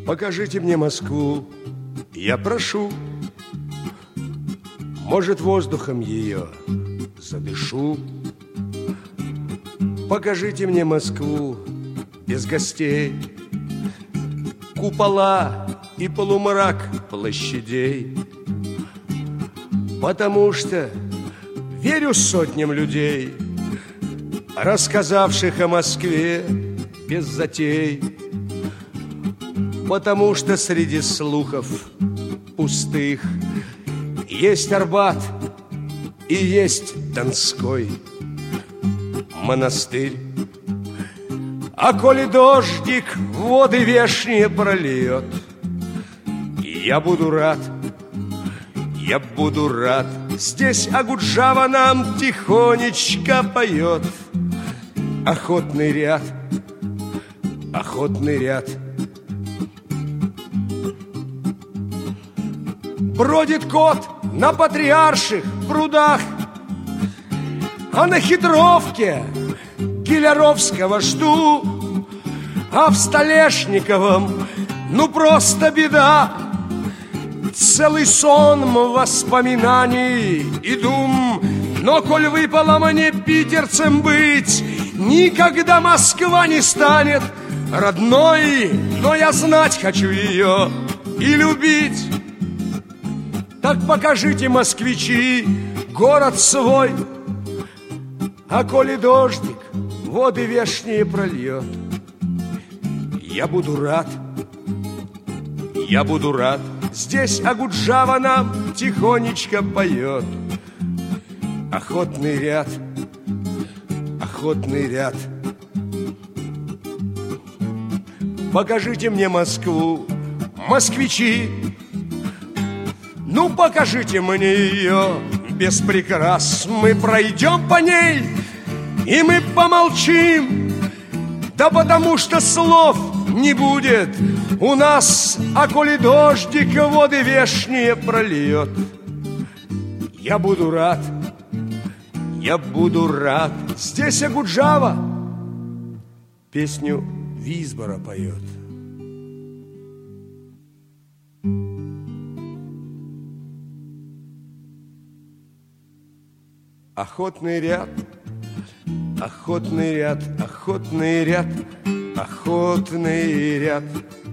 Покажите мне Москву, я прошу. Может, воздухом ее задышу. Покажите мне Москву без гостей, купола и полумрак площадей. Потому что верю сотням людей, рассказавших о Москве без затей. Потому что среди слухов пустых есть Арбат и есть Донской монастырь. А коли дождик воды вешние прольет, я буду рад, я буду рад. Здесь Акуджава нам тихонечко поет. Охотный ряд, охотный ряд. Бродит кот на Патриарших прудах, а на Хитровке Киляровского жду, а в Столешниковом ну просто беда. Целый сон воспоминаний и дум. Но коль выпало мне питерцем быть, никогда Москва не станет родной. Но я знать хочу ее и любить. Так покажите, москвичи, город свой. А коли дождик воды вешние прольет, я буду рад, я буду рад. Здесь Акуджава нам тихонечко поет. Охотный ряд, охотный ряд. Покажите мне Москву, москвичи. Ну, покажите мне ее без прикрас. Мы пройдем по ней, и мы помолчим. Да потому что слов не будет у нас. А коли дождик воды вешние прольет, я буду рад, я буду рад. Здесь Акуджава песню Визбора поет. Охотный ряд, охотный ряд, охотный ряд, охотный ряд.